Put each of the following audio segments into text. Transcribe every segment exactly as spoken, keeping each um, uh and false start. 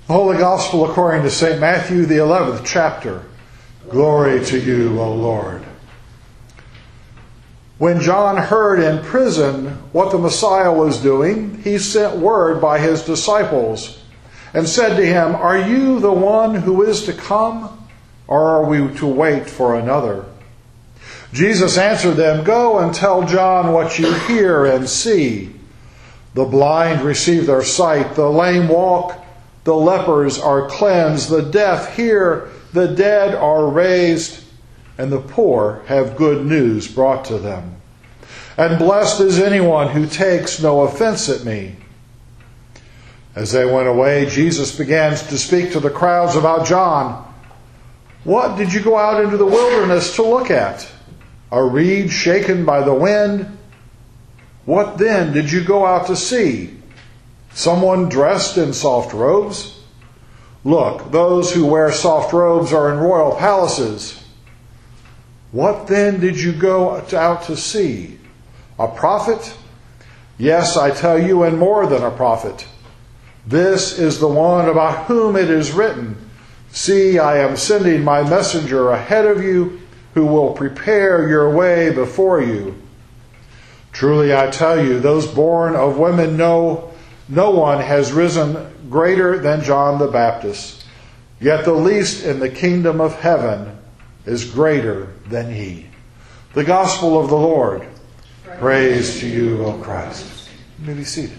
Holy Gospel according to Saint Matthew, the eleventh chapter. Glory to you, O Lord. When John heard in prison what the Messiah was doing, he sent word by his disciples and said to him, "Are you the one who is to come, or are we to wait for another?" Jesus answered them, "Go and tell John what you hear and see. The blind receive their sight, the lame walk, the lepers are cleansed, the deaf hear, the dead are raised, and the poor have good news brought to them. And blessed is anyone who takes no offense at me." As they went away, Jesus began to speak to the crowds about John. "What did you go out into the wilderness to look at? A reed shaken by the wind? What then did you go out to see? Someone dressed in soft robes? Look, those who wear soft robes are in royal palaces. What then did you go out to see? A prophet? Yes, I tell you, and more than a prophet. This is the one about whom it is written, 'See, I am sending my messenger ahead of you, who will prepare your way before you.' Truly I tell you, those born of women know no one has risen greater than John the Baptist, yet the least in the kingdom of heaven is greater than he." The Gospel of the Lord. Praise, Praise to you, O Christ. You may be seated.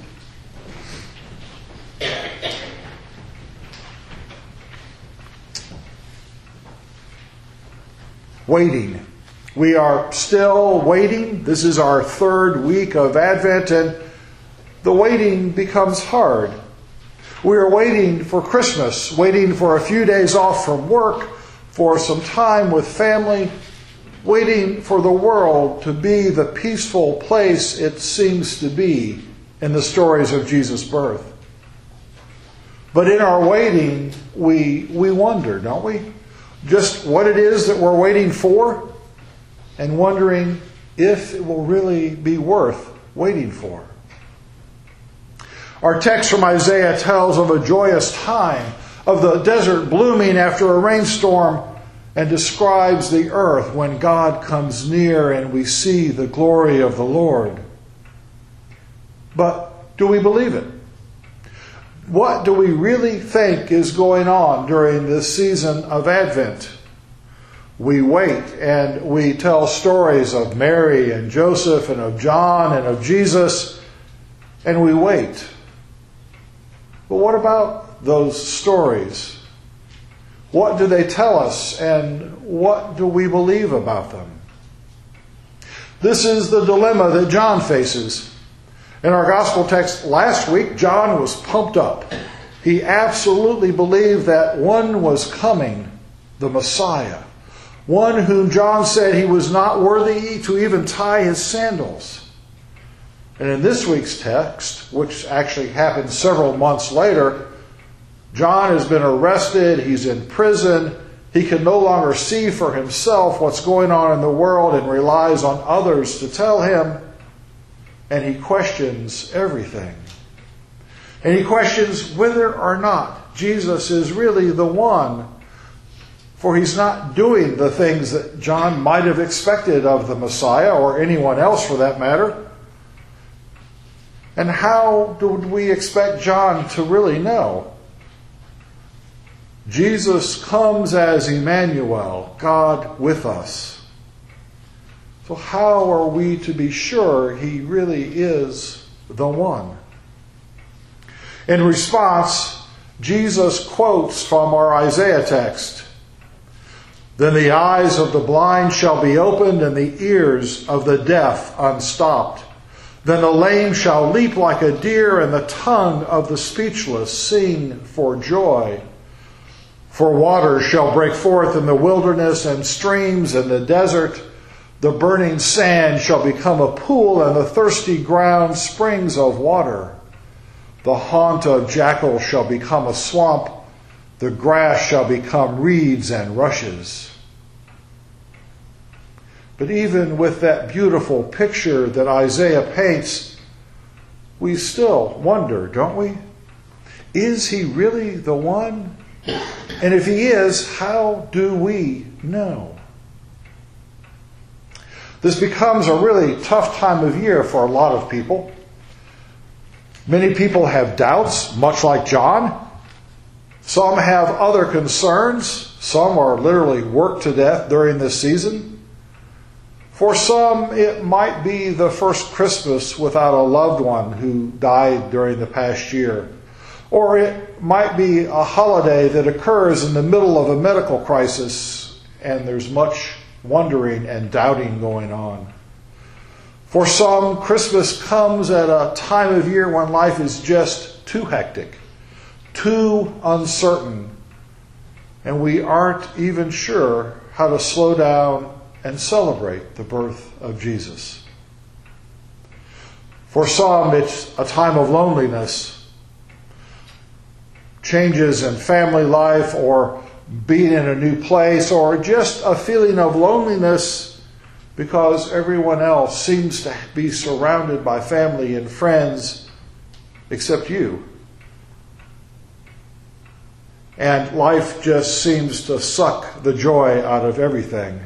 Waiting. We are still waiting. This is our third week of Advent, and the waiting becomes hard. We are waiting for Christmas, waiting for a few days off from work, for some time with family, waiting for the world to be the peaceful place it seems to be in the stories of Jesus' birth. But in our waiting, we, we wonder, don't we? Just what it is that we're waiting for, and wondering if it will really be worth waiting for. Our text from Isaiah tells of a joyous time, of the desert blooming after a rainstorm, and describes the earth when God comes near and we see the glory of the Lord. But do we believe it? What do we really think is going on during this season of Advent? We wait and we tell stories of Mary and Joseph and of John and of Jesus, and we wait. But what about those stories? What do they tell us, and what do we believe about them? This is the dilemma that John faces. In our gospel text last week, John was pumped up. He absolutely believed that one was coming, the Messiah, one whom John said he was not worthy to even tie his sandals. And in this week's text, which actually happened several months later, John has been arrested, he's in prison, he can no longer see for himself what's going on in the world and relies on others to tell him, and he questions everything. And he questions whether or not Jesus is really the one, for he's not doing the things that John might have expected of the Messiah, or anyone else for that matter. And how do we expect John to really know? Jesus comes as Emmanuel, God with us. So how are we to be sure he really is the one? In response, Jesus quotes from our Isaiah text. "Then the eyes of the blind shall be opened, and the ears of the deaf unstopped. Then the lame shall leap like a deer, and the tongue of the speechless sing for joy. For waters shall break forth in the wilderness, and streams in the desert. The burning sand shall become a pool, and the thirsty ground springs of water. The haunt of jackals shall become a swamp. The grass shall become reeds and rushes." But even with that beautiful picture that Isaiah paints, we still wonder, don't we? Is he really the one? And if he is, how do we know? This becomes a really tough time of year for a lot of people. Many people have doubts, much like John. Some have other concerns. Some are literally worked to death during this season. For some, it might be the first Christmas without a loved one who died during the past year. Or it might be a holiday that occurs in the middle of a medical crisis and there's much wondering and doubting going on. For some, Christmas comes at a time of year when life is just too hectic, too uncertain, and we aren't even sure how to slow down and celebrate the birth of Jesus. For some, it's a time of loneliness, changes in family life, or being in a new place, or just a feeling of loneliness because everyone else seems to be surrounded by family and friends except you. And life just seems to suck the joy out of everything.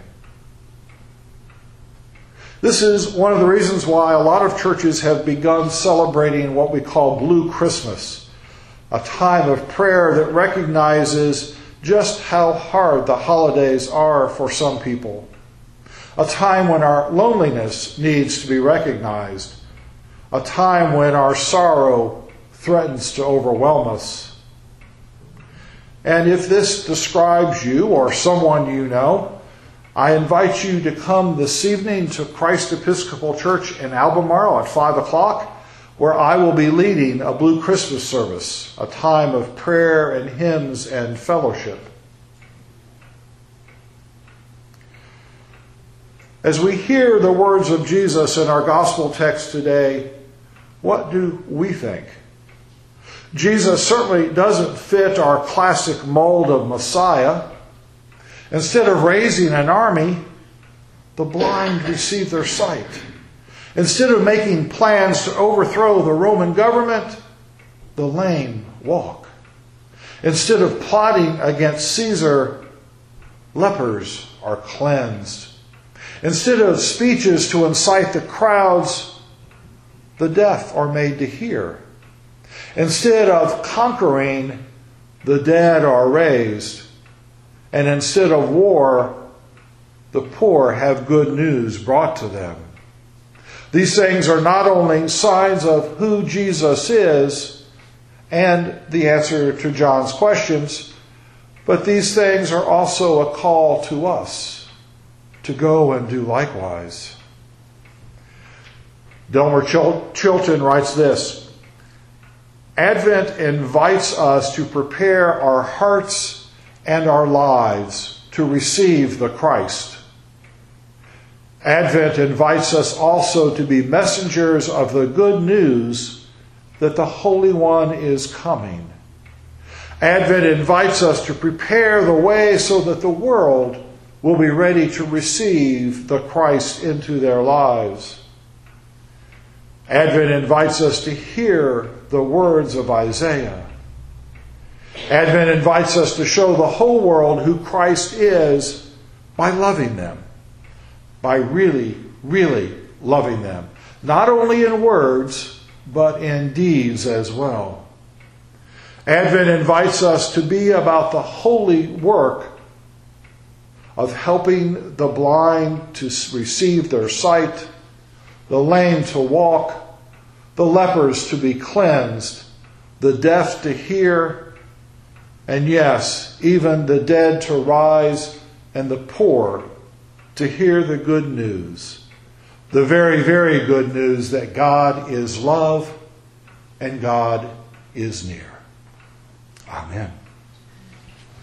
This is one of the reasons why a lot of churches have begun celebrating what we call Blue Christmas, a time of prayer that recognizes just how hard the holidays are for some people. A time when our loneliness needs to be recognized. A time when our sorrow threatens to overwhelm us. And if this describes you or someone you know, I invite you to come this evening to Christ Episcopal Church in Albemarle at five o'clock, where I will be leading a Blue Christmas service, a time of prayer and hymns and fellowship. As we hear the words of Jesus in our gospel text today, what do we think? Jesus certainly doesn't fit our classic mold of Messiah. Instead of raising an army, the blind receive their sight. Instead of making plans to overthrow the Roman government, the lame walk. Instead of plotting against Caesar, lepers are cleansed. Instead of speeches to incite the crowds, the deaf are made to hear. Instead of conquering, the dead are raised. And instead of war, the poor have good news brought to them. These things are not only signs of who Jesus is and the answer to John's questions, but these things are also a call to us to go and do likewise. Delmer Chil- Chilton writes this: Advent invites us to prepare our hearts and our lives to receive the Christ. Advent invites us also to be messengers of the good news that the Holy One is coming. Advent invites us to prepare the way so that the world will be ready to receive the Christ into their lives. Advent invites us to hear the words of Isaiah. Advent invites us to show the whole world who Christ is by loving them, by really, really loving them, not only in words, but in deeds as well. Advent invites us to be about the holy work of helping the blind to receive their sight, the lame to walk, the lepers to be cleansed, the deaf to hear, and yes, even the dead to rise and the poor to hear the good news, the very, very good news that God is love and God is near. Amen.